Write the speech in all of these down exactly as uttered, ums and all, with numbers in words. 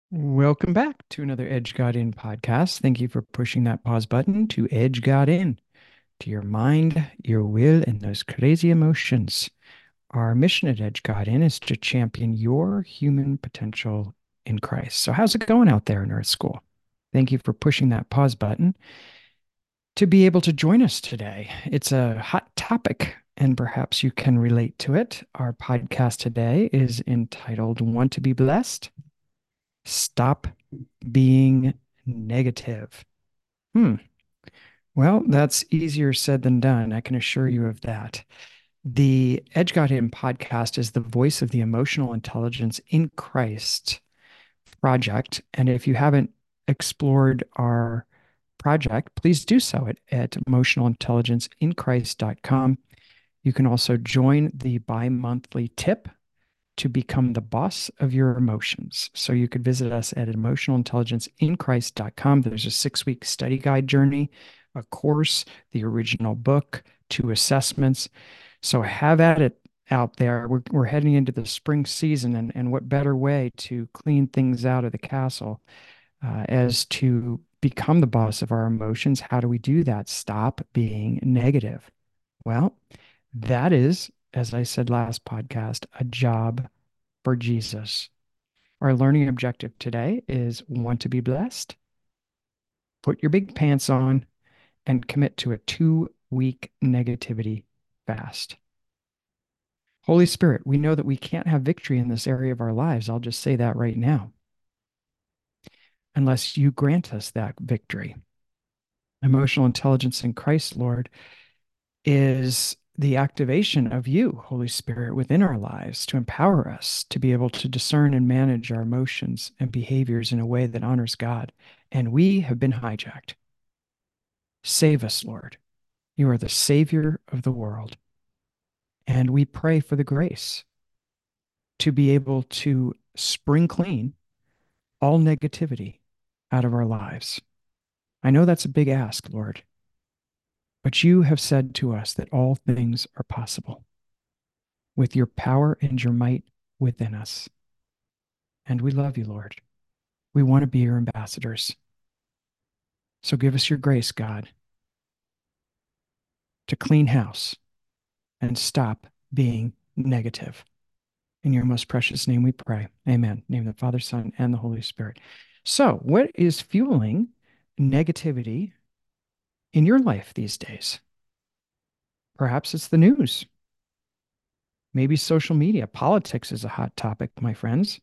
Welcome back to another Edge God In podcast. Thank you for pushing that pause button to Edge God In, to your mind, your will, and those crazy emotions. Our mission at Edge God In is to champion your human potential in Christ. So, how's it going out there in Earth School? Thank you for pushing that pause button to be able to join us today. It's a hot topic, and perhaps you can relate to it. Our podcast today is entitled Want to Be Blessed? Stop being negative. Hmm. Well, that's easier said than done. I can assure you of that. The Edge Got In podcast is the voice of the emotional intelligence in Christ project. And if you haven't explored our project, please do so at, at emotional intelligence in christ dot com. You can also join the bi monthly tip to become the boss of your emotions. So you could visit us at emotional intelligence in christ dot com. There's a six week study guide journey, a course, the original book, two assessments. So have at it out there. We're, we're heading into the spring season, and, and what better way to clean things out of the castle uh, as to become the boss of our emotions? How do we do that? Stop being negative. Well, that is, as I said last podcast, a job for Jesus. Our learning objective today is want to be blessed? Put your big pants on and commit to a two week negativity fast. Holy Spirit, we know that we can't have victory in this area of our lives. I'll just say that right now, unless you grant us that victory. Emotional intelligence in Christ, Lord, is the activation of you, Holy Spirit, within our lives to empower us to be able to discern and manage our emotions and behaviors in a way that honors God. And we have been hijacked. Save us, Lord. You are the Savior of the world. And we pray for the grace to be able to spring clean all negativity out of our lives. I know that's a big ask, Lord, but you have said to us that all things are possible with your power and your might within us. And we love you, Lord. We want to be your ambassadors. So give us your grace, God, to clean house and stop being negative. In your most precious name we pray. Amen. Name of the Father, Son, and the Holy Spirit. So, what is fueling negativity in your life these days? Perhaps it's the news. Maybe social media. Politics is a hot topic, my friends.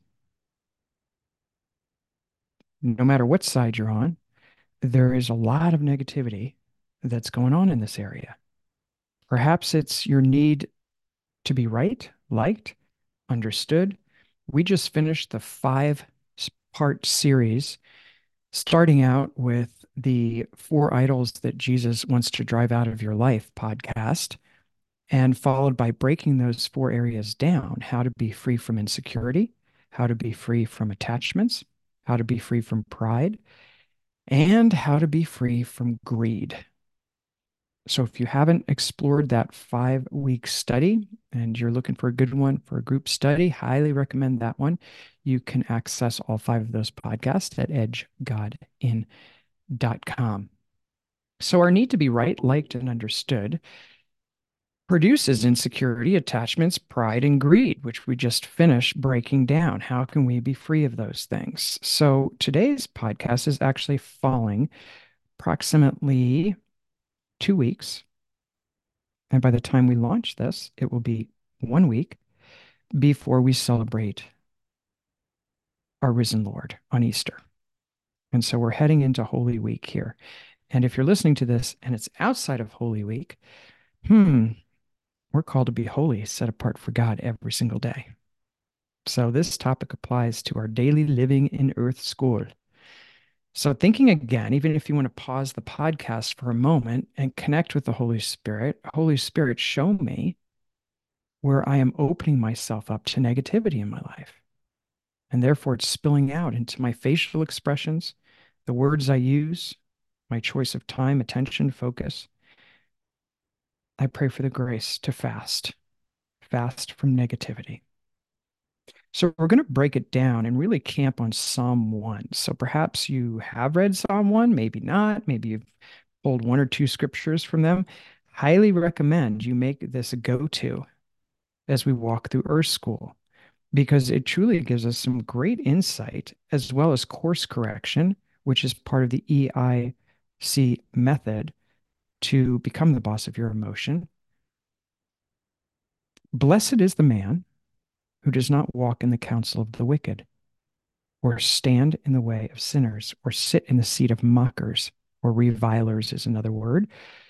No matter what side you're on, there is a lot of negativity that's going on in this area. Perhaps it's your need to be right, liked, understood. We just finished the five part series, starting out with the four idols that Jesus wants to drive out of your life podcast, and followed by breaking those four areas down: how to be free from insecurity, how to be free from attachments, how to be free from pride, and how to be free from greed. So if you haven't explored that five week study and you're looking for a good one for a group study, highly recommend that one. You can access all five of those podcasts at edge god in dot com. So our need to be right, liked, and understood produces insecurity, attachments, pride, and greed, which we just finished breaking down. How can we be free of those things? So today's podcast is actually falling approximately two weeks. And by the time we launch this, it will be one week before we celebrate our risen Lord on Easter. And so we're heading into Holy Week here. And if you're listening to this and it's outside of Holy Week, hmm, we're called to be holy, set apart for God every single day. So this topic applies to our daily living in Earth School. So thinking again, even if you want to pause the podcast for a moment and connect with the Holy Spirit, Holy Spirit, show me where I am opening myself up to negativity in my life. And therefore, it's spilling out into my facial expressions, the words I use, my choice of time, attention, focus. I pray for the grace to fast, fast from negativity. So we're going to break it down and really camp on Psalm one. So perhaps you have read Psalm one, maybe not. Maybe you've pulled one or two scriptures from them. Highly recommend you make this a go-to as we walk through Earth School because it truly gives us some great insight as well as course correction, which is part of the E I C method to become the boss of your emotion. Blessed is the man who does not walk in the counsel of the wicked, or stand in the way of sinners, or sit in the seat of mockers, or revilers is another word,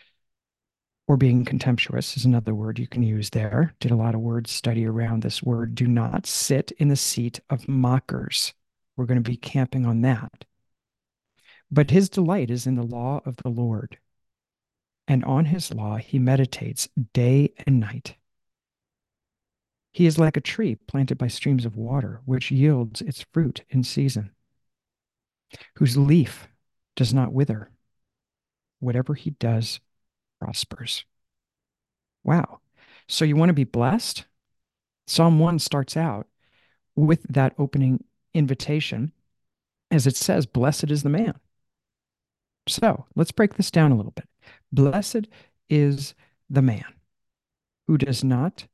or being contemptuous is another word you can use there. Did a lot of word study around this word. Do not sit in the seat of mockers. We're going to be camping on that. But his delight is in the law of the Lord, and on his law he meditates day and night. He is like a tree planted by streams of water, which yields its fruit in season, whose leaf does not wither. Whatever he does prospers. Wow. So you want to be blessed? Psalm one starts out with that opening invitation, as it says, blessed is the man. So let's break this down a little bit. Blessed is the man who does not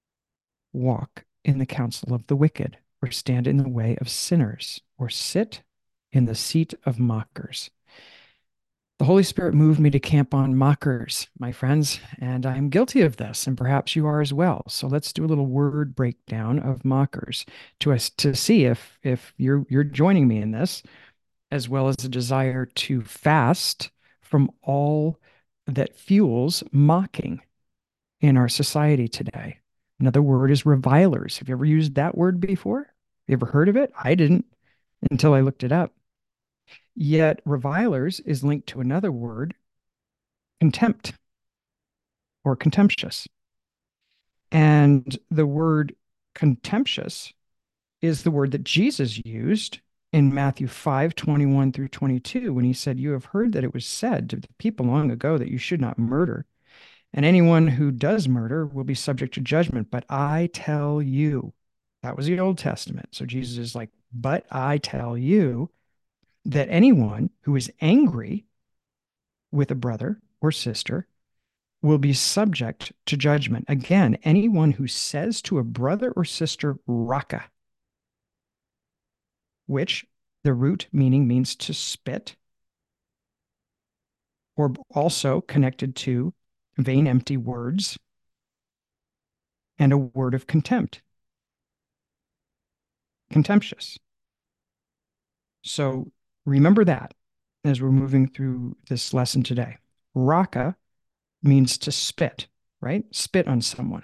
walk in the counsel of the wicked, or stand in the way of sinners, or sit in the seat of mockers. The Holy Spirit moved me to camp on mockers, my friends, and I'm guilty of this, and perhaps you are as well. So let's do a little word breakdown of mockers to us to see if if you're you're joining me in this, as well as a desire to fast from all that fuels mocking in our society today. Another word is revilers. Have you ever used that word before? Have you ever heard of it? I didn't until I looked it up. Yet revilers is linked to another word, contempt or contemptuous. And the word contemptuous is the word that Jesus used in Matthew five twenty-one through twenty-two, when he said, "You have heard that it was said to the people long ago that you should not murder, and anyone who does murder will be subject to judgment. But I tell you," that was the Old Testament. So Jesus is like, "But I tell you that anyone who is angry with a brother or sister will be subject to judgment. Again, anyone who says to a brother or sister, raka," which the root meaning means to spit, or also connected to vain, empty words, and a word of contempt, contemptuous. So remember that as we're moving through this lesson today. Raka means to spit, right? Spit on someone,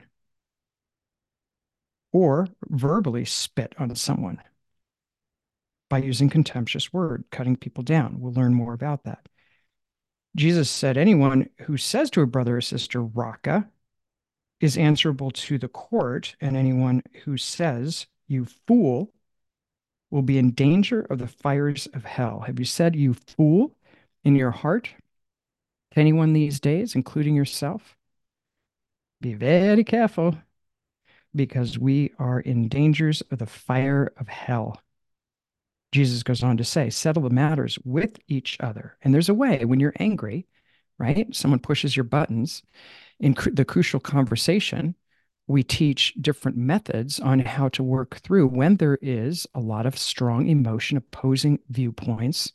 or verbally spit on someone by using contemptuous word, cutting people down. We'll learn more about that. Jesus said anyone who says to a brother or sister, raka, is answerable to the court, and anyone who says, you fool, will be in danger of the fires of hell. Have you said, you fool, in your heart to anyone these days, including yourself? Be very careful, because we are in dangers of the fire of hell. Jesus goes on to say, settle the matters with each other. And there's a way when you're angry, right? Someone pushes your buttons. In cr- the crucial conversation, we teach different methods on how to work through when there is a lot of strong emotion, opposing viewpoints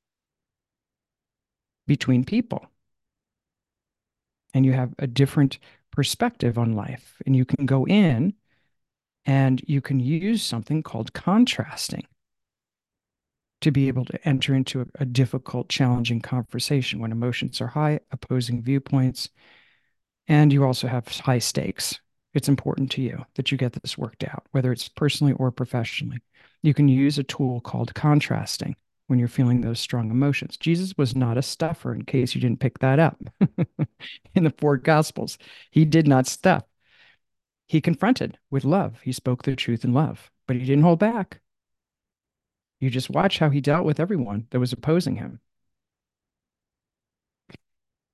between people. And you have a different perspective on life. And you can go in and you can use something called contrasting to be able to enter into a, a difficult, challenging conversation when emotions are high, opposing viewpoints, and you also have high stakes. It's important to you that you get this worked out, whether it's personally or professionally. You can use a tool called contrasting when you're feeling those strong emotions. Jesus was not a stuffer, in case you didn't pick that up in the four Gospels. He did not stuff. He confronted with love. He spoke the truth in love, but he didn't hold back. You just watch how he dealt with everyone that was opposing him.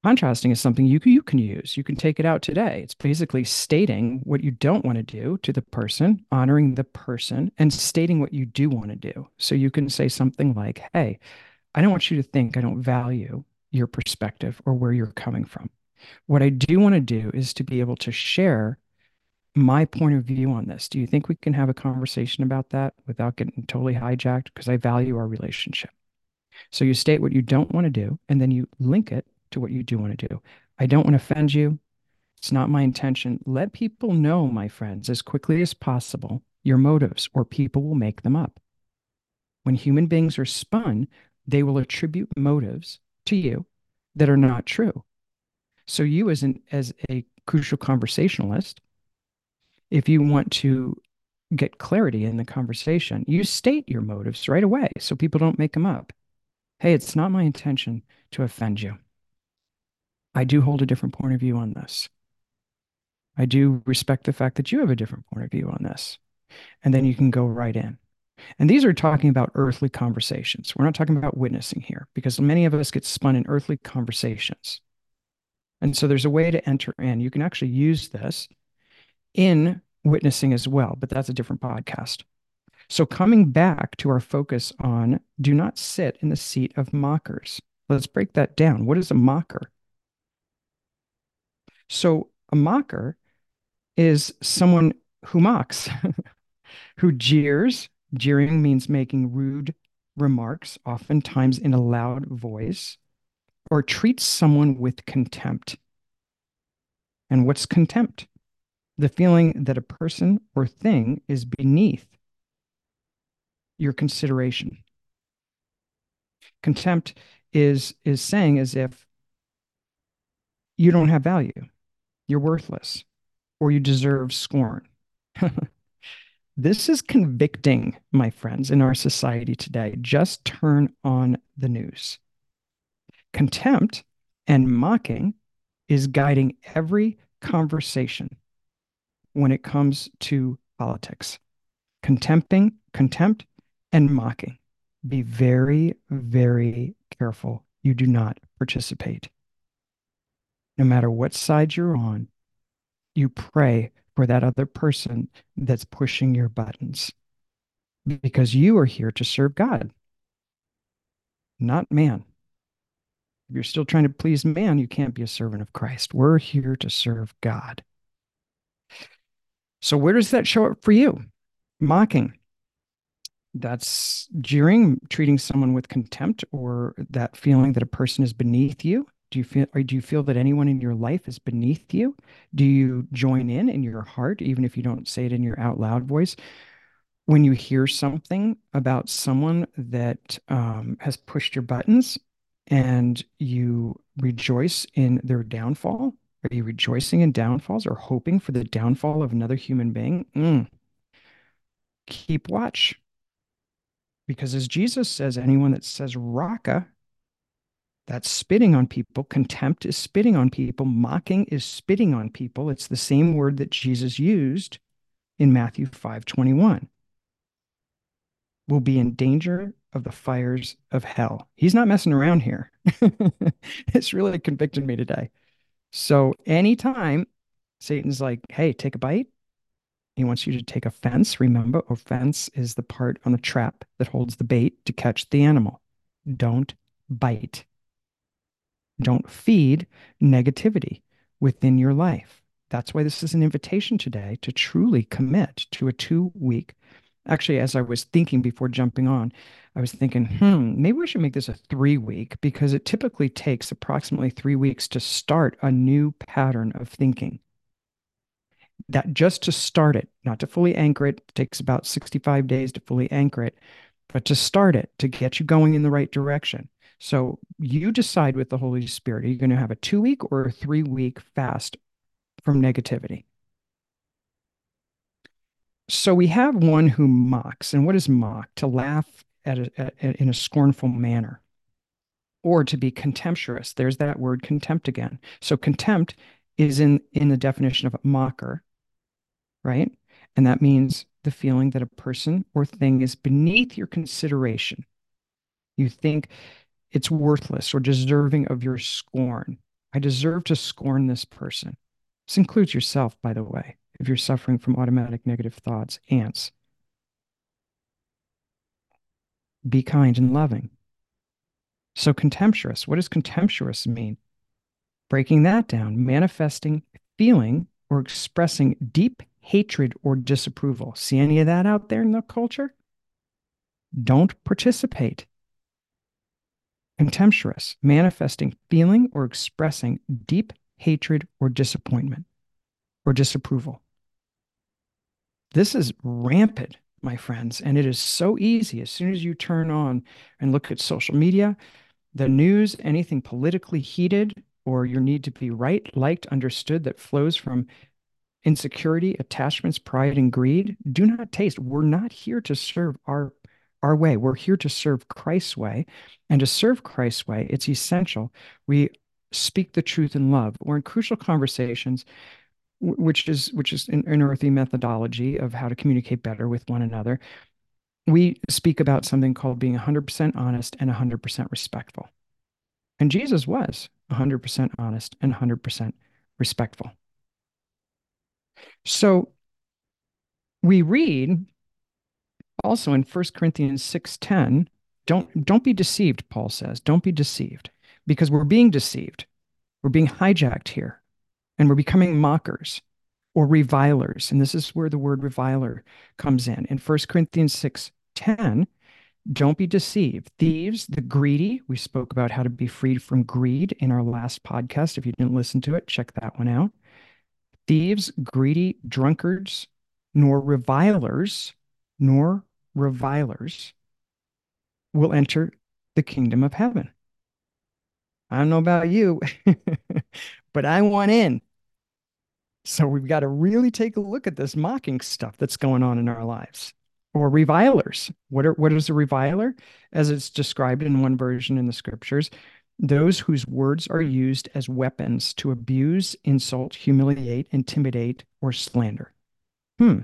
Contrasting is something you you can use. You can take it out today. It's basically stating what you don't want to do to the person, honoring the person, and stating what you do want to do. So you can say something like, "Hey, I don't want you to think I don't value your perspective or where you're coming from. What I do want to do is to be able to share my point of view on this. Do you think we can have a conversation about that without getting totally hijacked? Because I value our relationship." So you state what you don't want to do, and then you link it to what you do want to do. I don't want to offend you. It's not my intention. Let people know, my friends, as quickly as possible your motives, or people will make them up. When human beings are spun, they will attribute motives to you that are not true. So you, as an as a crucial conversationalist, if you want to get clarity in the conversation, you state your motives right away so people don't make them up. Hey, it's not my intention to offend you. I do hold a different point of view on this. I do respect the fact that you have a different point of view on this. And then you can go right in. And these are talking about earthly conversations. We're not talking about witnessing here because many of us get spun in earthly conversations. And so there's a way to enter in. You can actually use this in witnessing as well, but that's a different podcast. So coming back to our focus on do not sit in the seat of mockers. Let's break that down. What is a mocker? So a mocker is someone who mocks, who jeers. Jeering means making rude remarks, oftentimes in a loud voice, or treats someone with contempt. And what's contempt? The feeling that a person or thing is beneath your consideration. Contempt is is saying as if you don't have value, you're worthless, or you deserve scorn. This is convicting, my friends, in our society today. Just turn on the news. Contempt and mocking is guiding every conversation when it comes to politics. Contempting, contempt, and mocking. Be very, very careful you do not participate. No matter what side you're on, you pray for that other person that's pushing your buttons because you are here to serve God, not man. If you're still trying to please man, you can't be a servant of Christ. We're here to serve God. So, where does that show up for you? Mocking. That's jeering, treating someone with contempt, or that feeling that a person is beneath you. Do you feel, or do you feel that anyone in your life is beneath you? Do you join in in your heart, even if you don't say it in your out loud voice? When you hear something about someone that um, has pushed your buttons and you rejoice in their downfall, are you rejoicing in downfalls or hoping for the downfall of another human being? Mm. Keep watch. Because as Jesus says, anyone that says raka, that's spitting on people. Contempt is spitting on people. Mocking is spitting on people. It's the same word that Jesus used in Matthew five twenty-one. Will be in danger of the fires of hell. He's not messing around here. It's really convicted me today. So anytime Satan's like, hey, take a bite, he wants you to take offense. Remember, offense is the part on the trap that holds the bait to catch the animal. Don't bite. Don't feed negativity within your life. That's why this is an invitation today to truly commit to a two week. Actually, as I was thinking before jumping on, I was thinking, hmm, maybe we should make this a three week because it typically takes approximately three weeks to start a new pattern of thinking. That just to start it, not to fully anchor it, takes about sixty-five days to fully anchor it, but to start it, to get you going in the right direction. So you decide with the Holy Spirit, are you going to have a two week or a three week fast from negativity? So we have one who mocks. And what is mock? To laugh at, a, at in a scornful manner or to be contemptuous. There's that word contempt again. So contempt is in in the definition of a mocker, right? And that means the feeling that a person or thing is beneath your consideration. You think it's worthless or deserving of your scorn. I deserve to scorn this person. This includes yourself, by the way, if you're suffering from automatic negative thoughts, ants. Be kind and loving. So, contemptuous. What does contemptuous mean? Breaking that down, manifesting, feeling, or expressing deep hatred or disapproval. See any of that out there in the culture? Don't participate. Contemptuous, manifesting, feeling, or expressing deep hatred or disappointment or disapproval. This is rampant, my friends, and it is so easy. As soon as you turn on and look at social media, the news, anything politically heated, or your need to be right, liked, understood that flows from insecurity, attachments, pride, and greed, do not taste. We're not here to serve our our way. We're here to serve Christ's way. And to serve Christ's way, it's essential we speak the truth in love. We're in crucial conversations, which is which is an unearthly methodology of how to communicate better with one another. We speak about something called being one hundred percent honest and one hundred percent respectful. And Jesus was one hundred percent honest and one hundred percent respectful. So we read also in First Corinthians six ten, don't don't be deceived, Paul says. Don't be deceived because we're being deceived. We're being hijacked here and we're becoming mockers or revilers. And this is where the word reviler comes in. In First Corinthians six ten, don't be deceived. Thieves, the greedy, we spoke about how to be freed from greed in our last podcast. If you didn't listen to it, check that one out. Thieves, greedy, drunkards, nor revilers, nor revilers will enter the kingdom of heaven. I don't know about you, but I want in. So we've got to really take a look at this mocking stuff that's going on in our lives. Or revilers. What are what is a reviler? As it's described in one version in the scriptures, those whose words are used as weapons to abuse, insult, humiliate, intimidate, or slander. Hmm.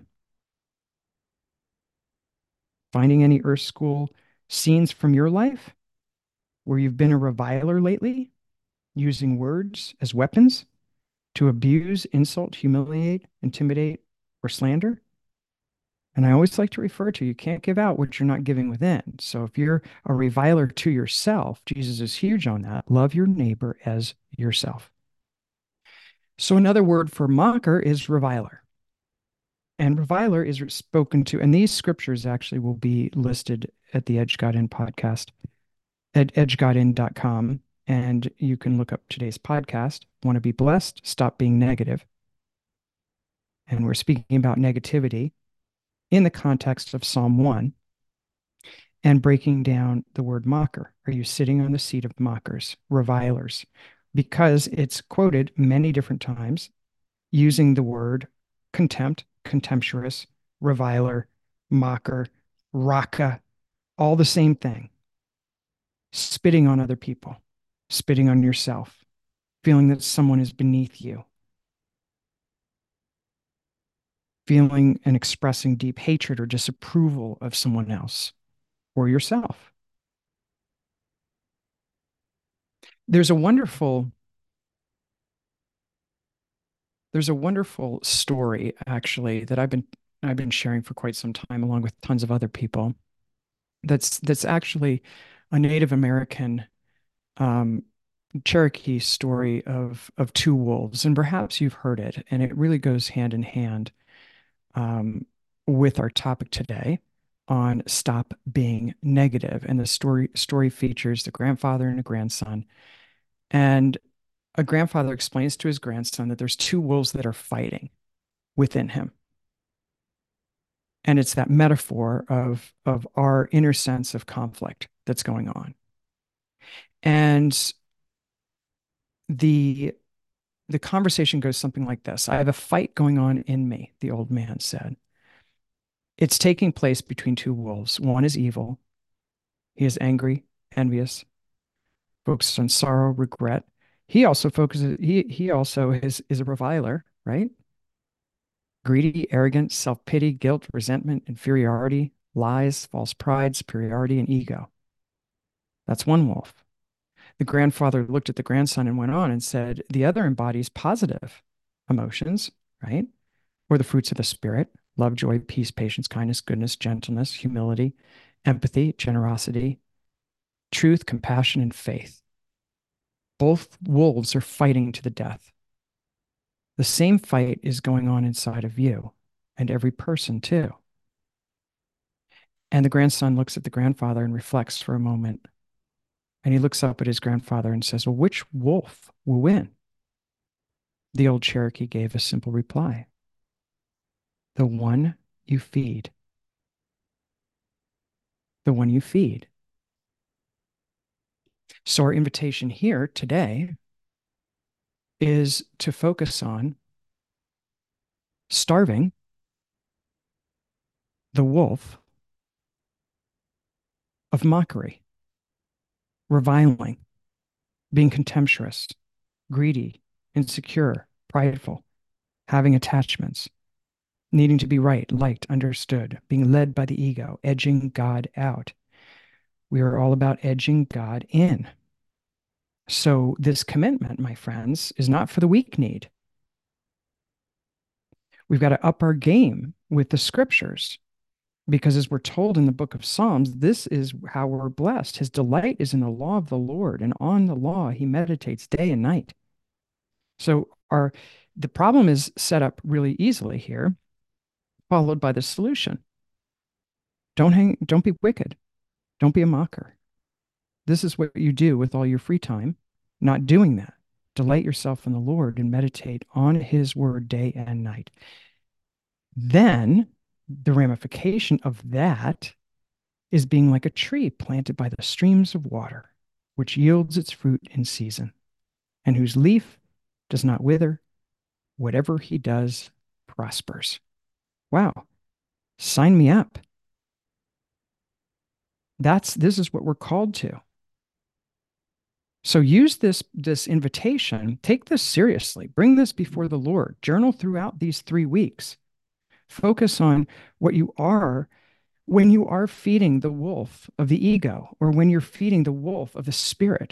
Finding any Earth School scenes from your life where you've been a reviler lately, using words as weapons to abuse, insult, humiliate, intimidate, or slander? And I always like to refer to you can't give out what you're not giving within. So if you're a reviler to yourself, Jesus is huge on that. Love your neighbor as yourself. So another word for mocker is reviler. And reviler is spoken to, and these scriptures actually will be listed at the Edge God In podcast at edge god in dot com. And you can look up today's podcast. Want to be blessed? Stop being negative. And we're speaking about negativity in the context of Psalm one and breaking down the word mocker. Are you sitting on the seat of mockers, revilers? Because it's quoted many different times using the word contempt, contemptuous, reviler, mocker, raka, all the same thing. Spitting on other people, spitting on yourself, feeling that someone is beneath you, feeling and expressing deep hatred or disapproval of someone else or yourself. There's a wonderful there's a wonderful story actually that I've been I've been sharing for quite some time along with tons of other people. That's that's actually a Native American um, Cherokee story of of two wolves, and perhaps you've heard it, and it really goes hand in hand um, with our topic today on stop being negative. And the story story features the grandfather and a grandson, and a grandfather explains to his grandson that there's two wolves that are fighting within him. And it's that metaphor of, of our inner sense of conflict that's going on. And the the conversation goes something like this. I have a fight going on in me, the old man said. It's taking place between two wolves. One is evil. He is angry, envious, focuses on sorrow, regret. He also focuses, he he also is is a reviler, right? Greedy, arrogant, self-pity, guilt, resentment, inferiority, lies, false pride, superiority, and ego. That's one wolf. The grandfather looked at the grandson and went on and said, the other embodies positive emotions, right? Or the fruits of the spirit: love, joy, peace, patience, kindness, goodness, gentleness, humility, empathy, generosity, truth, compassion, and faith. Both wolves are fighting to the death. The same fight is going on inside of you and every person, too. And the grandson looks at the grandfather and reflects for a moment. And he looks up at his grandfather and says, well, which wolf will win? The old Cherokee gave a simple reply: the one you feed. The one you feed. So, our invitation here today is to focus on starving the wolf of mockery, reviling, being contemptuous, greedy, insecure, prideful, having attachments, needing to be right, liked, understood, being led by the ego, edging God out. We are all about edging God in. So, this commitment, my friends, is not for the weak-kneed. We've got to up our game with the scriptures, because as we're told in the book of Psalms, this is how we're blessed. His delight is in the law of the Lord, and on the law he meditates day and night. So our the problem is set up really easily here, followed by the solution. Don't hang, don't be wicked. Don't be a mocker. This is what you do with all your free time, not doing that. Delight yourself in the Lord and meditate on his word day and night. Then the ramification of that is being like a tree planted by the streams of water, which yields its fruit in season, and whose leaf does not wither. Whatever he does prospers. Wow. Sign me up. That's this is what we're called to. So use this this invitation, take this seriously, bring this before the Lord, journal throughout these three weeks. Focus on what you are when you are feeding the wolf of the ego, or when you're feeding the wolf of the spirit.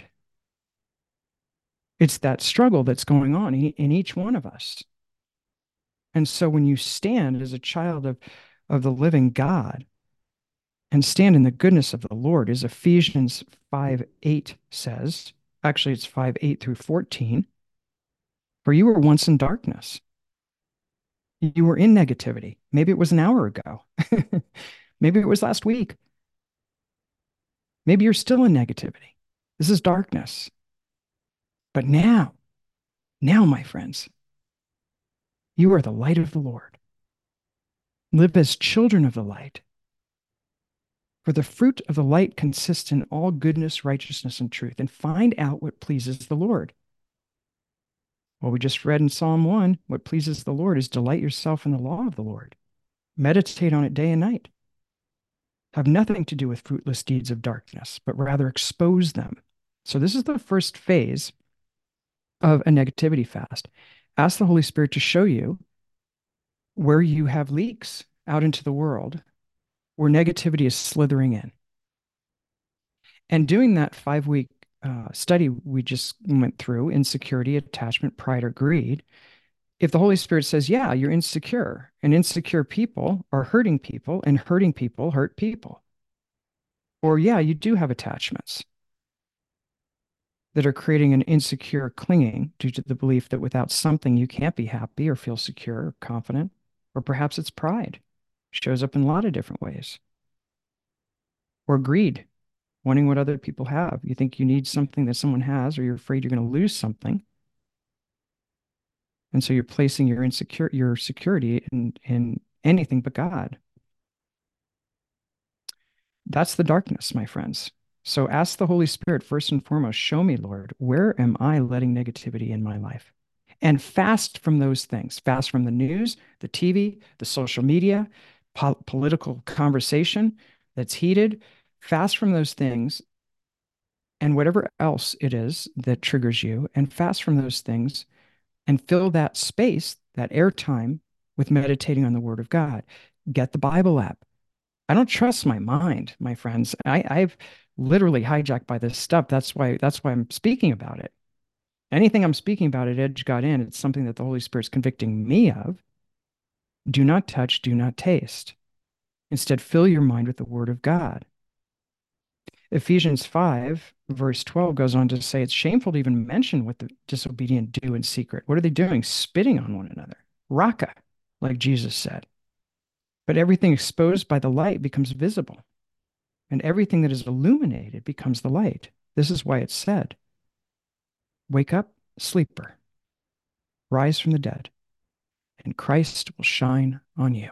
It's that struggle that's going on in each one of us. And so when you stand as a child of, of the living God and stand in the goodness of the Lord, as Ephesians five eight says, actually it's five eight through fourteen, for you were once in darkness. You were in negativity. Maybe it was an hour ago. Maybe it was last week. Maybe you're still in negativity. This is darkness. But now, now, my friends, you are the light of the Lord. Live as children of the light. For the fruit of the light consists in all goodness, righteousness, and truth, and find out what pleases the Lord. Well, we just read in Psalm one, what pleases the Lord is delight yourself in the law of the Lord. Meditate on it day and night. Have nothing to do with fruitless deeds of darkness, but rather expose them. So this is the first phase of a negativity fast. Ask the Holy Spirit to show you where you have leaks out into the world, where negativity is slithering in. And doing that five-week uh, study we just went through, insecurity, attachment, pride, or greed, if the Holy Spirit says, yeah, you're insecure, and insecure people are hurting people, and hurting people hurt people. Or, yeah, you do have attachments that are creating an insecure clinging due to the belief that without something you can't be happy or feel secure or confident. Or perhaps it's pride. It shows up in a lot of different ways. Or greed, wanting what other people have. You think you need something that someone has, or you're afraid you're going to lose something. And so you're placing your insecure your security in, in anything but God. That's the darkness, my friends. So ask the Holy Spirit first and foremost, show me, Lord, where am I letting negativity in my life? And fast from those things. Fast from the news, the T V, the social media, po- political conversation that's heated. Fast from those things and whatever else it is that triggers you, and fast from those things and fill that space, that airtime, with meditating on the Word of God. Get the Bible app. I don't trust my mind, my friends. I, I've literally hijacked by this stuff. That's why that's why I'm speaking about it. Anything I'm speaking about at Edge Got In, it's something that the Holy Spirit's convicting me of. Do not touch, do not taste. Instead, fill your mind with the Word of God. Ephesians five, verse twelve goes on to say it's shameful to even mention what the disobedient do in secret. What are they doing? Spitting on one another. Raka, like Jesus said. But everything exposed by the light becomes visible, and everything that is illuminated becomes the light. This is why it's said, wake up, sleeper, rise from the dead, and Christ will shine on you.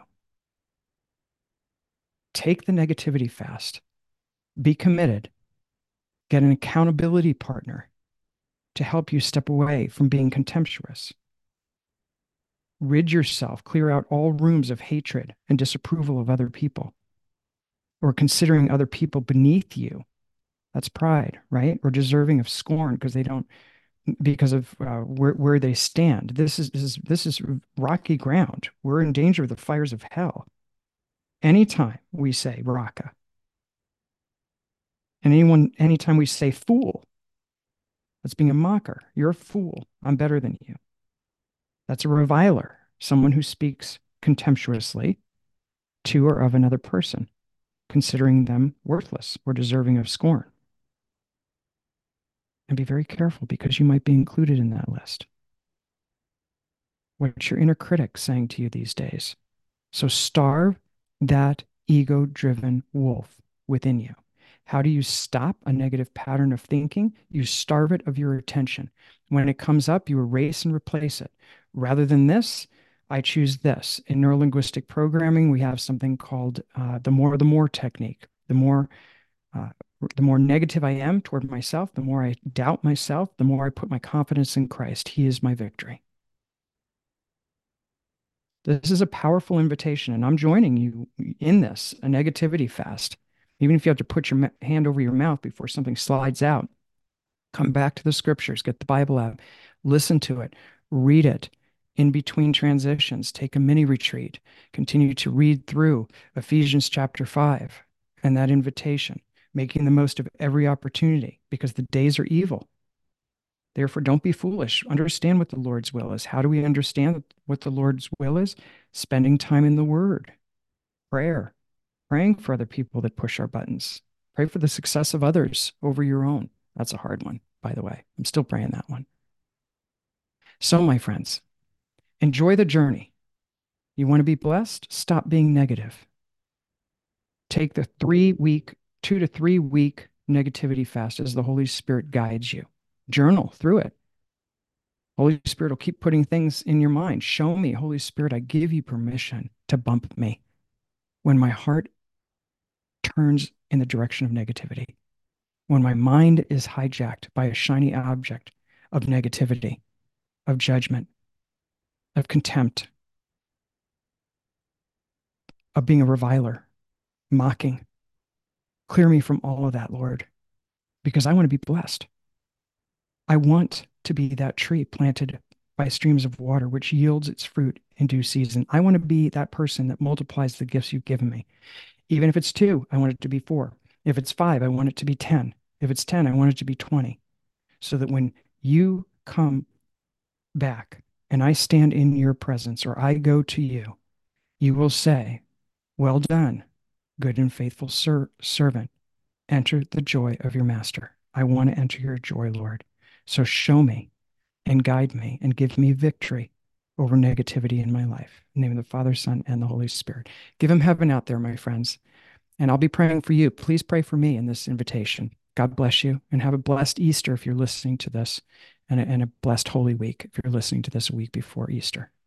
Take the negativity fast. Be committed. Get an accountability partner to help you step away from being contemptuous. Rid yourself, clear out all rooms of hatred and disapproval of other people, or considering other people beneath you. That's pride, right? Or deserving of scorn because they don't, because of uh, where where they stand. This is this is this is rocky ground. We're in danger of the fires of hell. Anytime we say raka, and anyone, anytime we say fool, that's being a mocker. You're a fool. I'm better than you. That's a reviler, someone who speaks contemptuously to or of another person, considering them worthless or deserving of scorn. And be very careful because you might be included in that list. What's your inner critic saying to you these days? So starve that ego-driven wolf within you. How do you stop a negative pattern of thinking? You starve it of your attention. When it comes up, you erase and replace it. Rather than this, I choose this. In neurolinguistic programming, we have something called uh, the more the more technique. The more uh, the more negative I am toward myself, the more I doubt myself, the more I put my confidence in Christ. He is my victory. This is a powerful invitation, and I'm joining you in this, a negativity fast. Even if you have to put your hand over your mouth before something slides out, come back to the scriptures, get the Bible out, listen to it, read it. In between transitions, take a mini retreat, continue to read through Ephesians chapter five and that invitation, making the most of every opportunity because the days are evil. Therefore, don't be foolish. Understand what the Lord's will is. How do we understand what the Lord's will is? Spending time in the Word, prayer, praying for other people that push our buttons. Pray for the success of others over your own. That's a hard one, by the way. I'm still praying that one. So, my friends, enjoy the journey. You want to be blessed? Stop being negative. Take the three week, two to three week negativity fast as the Holy Spirit guides you. Journal through it. Holy Spirit will keep putting things in your mind. Show me, Holy Spirit, I give you permission to bump me when my heart turns in the direction of negativity, when my mind is hijacked by a shiny object of negativity, of judgment, of contempt, of being a reviler, mocking. Clear me from all of that, Lord, because I want to be blessed. I want to be that tree planted by streams of water, which yields its fruit in due season. I want to be that person that multiplies the gifts you've given me. Even if it's two, I want it to be four. If it's five, I want it to be ten. If it's ten, I want it to be twenty. So that when you come back and I stand in your presence or I go to you, you will say, well done, good and faithful ser servant. Enter the joy of your master. I want to enter your joy, Lord. So show me and guide me and give me victory over negativity in my life. In the name of the Father, Son, and the Holy Spirit. Give him heaven out there, my friends. And I'll be praying for you. Please pray for me in this invitation. God bless you and have a blessed Easter if you're listening to this, and a, and a blessed Holy Week if you're listening to this a week before Easter.